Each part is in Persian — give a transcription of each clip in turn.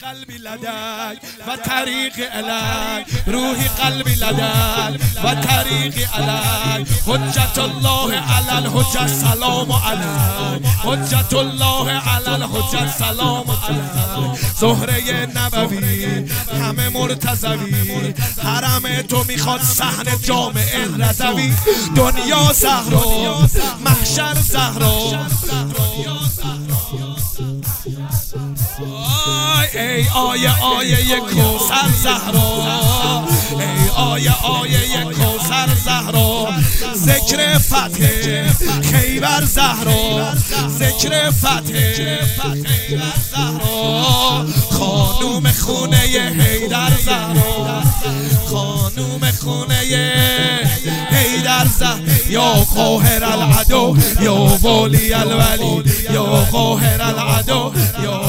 قلبي لديك وطريقي إليك روحي قلبي لديك وطريقي إليك حجة الله على الحجة سلام عليك حجة الله على الحجة سلام عليك زهره نبوی همه مرتضوی حرم تو میخواد صحن جامعه رضوی دنیا زهرا محشر زهرا ای آیه کوثر زهرا ای آیه کوثر زهرا ذکر فتح خیبر زهرا ذکر فتح خیبر زهرا خانوم خونه حیدر زهرا خانوم خونه حیدر زهرا یا قاهر العدو یا والی الولی یا قاهر العدو یا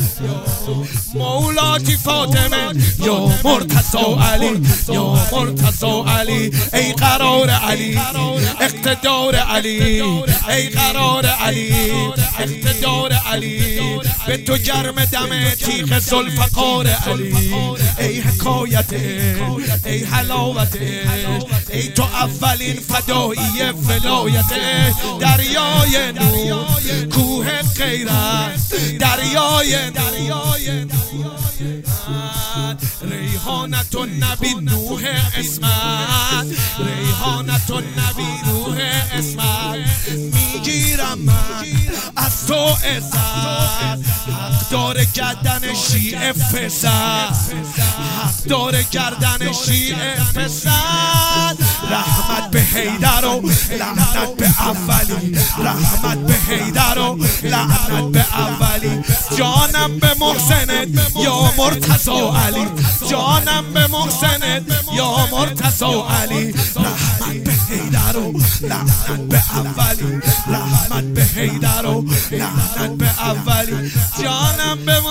مولاتی فاطمه یا مرتضی علی یا مرتضی علی ای قرار علی اقتدار علی ای قرار علی اقتدار علی به تو گرم دم تیغ ذوالفقار علی ای حکایت ای حلاوت ای تو اولین فدایی ولایت دریای نور کوه غیرت دریای ریحانت النبی نوح اسمت ریحانت النبی روح اسمت میگیرم من از تو عزت حق داره گردن شیعه فسد حق داره گردن شیعه فسد رحمت به حیدر و لعنت به اولی رحمت به حیدر و لعنت به اولی جانم به محسنت یا مرتضی علی جانم به محسنت یا مرتضی علی رحمت به حیدر و لعنت به اولی رحمت به حیدر و لعنت به اولی جانم به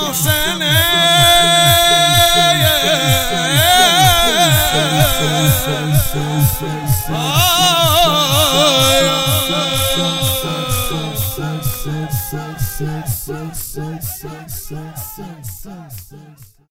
محسنت